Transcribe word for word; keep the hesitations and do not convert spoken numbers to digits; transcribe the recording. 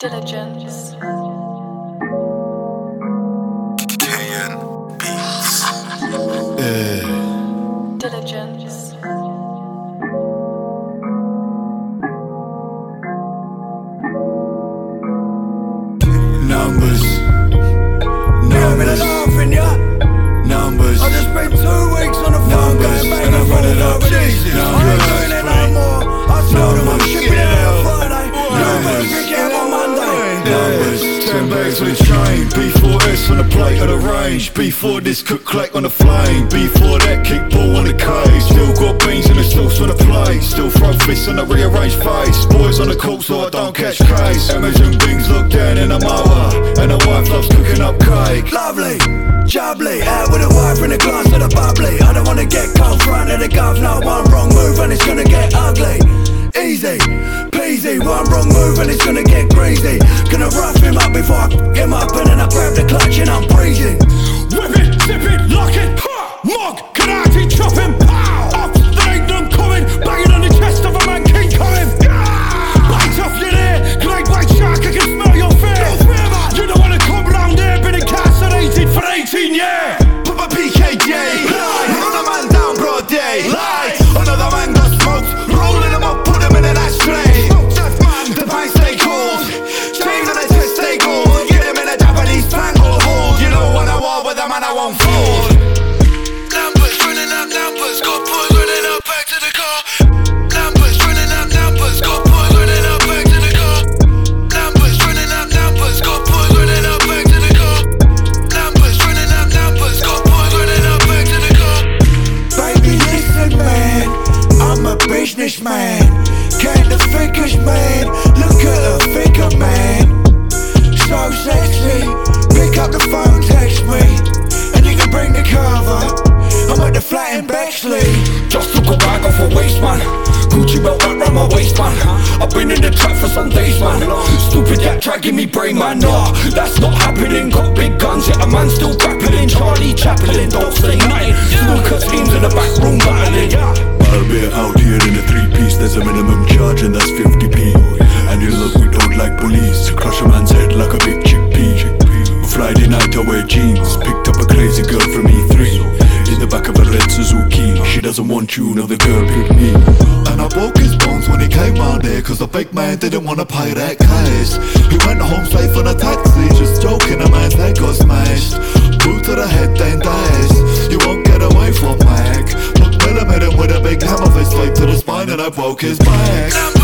Diligence. K N Beats. Yeah. Diligence. Numbers. Numbers. Laughing, yeah. Numbers. I just spent two weeks on the phone going back And and I'm forth running up. over these. I ain't doing it no more. I told them I'm shipping it on Friday. Nobody pick it up on Monday. Numbers. Ten bags on the train. B four S on the plate of the range. Before this cook clack on the flame. Before that kick ball on the cage. Still got beans in the sauce on the plate. Still throw fists on the rearranged face. Boys on the court so I don't catch case. Amazon Bings look down in the mower. And the wife loves cooking up cake. Lovely, jubbly, out with a wife in a glass of the bubbly. I don't wanna get cold front of the gov. No, one wrong move and it's gonna get ugly. Easy, peasy, one wrong move and it's gonna get greasy. Gonna rough him up before I f*** him up, and then I grab the clutch and I'm breezy. Whip it, zip it, lock it, ha! Mog, karate, chop him, pow! Up, there ain't none coming, banging on the chest of a man, King Kong. Bite off your ear, great white shark, I can smell your fear. You don't wanna come round here, been incarcerated for eighteen years. Put my P K J, run a man down broad day. Lie, another man got smoked, rolling him up, put him in an ashtray. The pint stay cold, chains on the chest stay gold. Get him in a Japanese strangle hold. You know what I want with a man, I won't fold. Numbers running up, numbers. Got boys running up back to the car. Numbers running up, numbers. Got boys running up back to the car. Numbers running up, numbers. Got boys running up back to the car. Numbers running up, numbers. Got boys running up back to the car. Baby, listen, man, I'm a businessman. Can't the figures, man. Look at her figure, man. So sexy. Pick up the phone, text me, and you can bring the cover. I'm at the flat in Bexley. Just took a bag off a waist, man. Gucci belt wrapped round my waist, man. I've been in the trap for some days, man. Stupid yak dragging me brain, man. Nah, that's not happening. Got big guns, yet a man still grappling. Charlie Chaplin, don't say nothing. Snooker teams in the back room battling. I'll be out here in a three-piece. There's a minimum charge and that's fifty p. And you look, we don't like police. Crush a man's head like a big chickpea. Friday night I wear jeans. Picked up a crazy girl from E three. In the back of a red Suzuki. She doesn't want you, no the girl picked me. And I broke his bones when he came round there, cause the big man didn't wanna pay that cash. He went home safe on a taxi. Just joking, a man's head got smashed. Boot to the head then dashed. You won't get away from Mac. Look, Miller hit him with a big hammer fist straight to the spine, and I broke his back.